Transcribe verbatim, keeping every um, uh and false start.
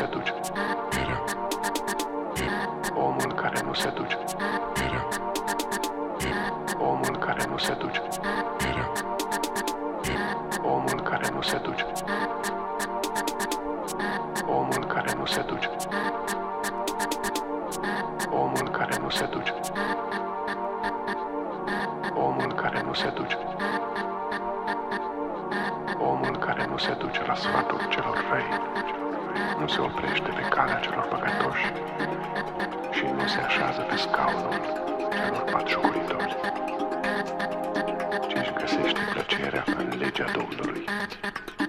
se duce. Era. Omul care nu se duce. Era. Omul care nu se duce. Era. Omul care nu se duce. Omul care nu se duce. Omul care nu se duce. Omul care nu se duce. Omul care nu se duce la sfatul celor răi, nu se oprește pe calea celor păcătoși și nu se așează pe scaunul celor batjocoritori, ci își găsește plăcerea în legea Domnului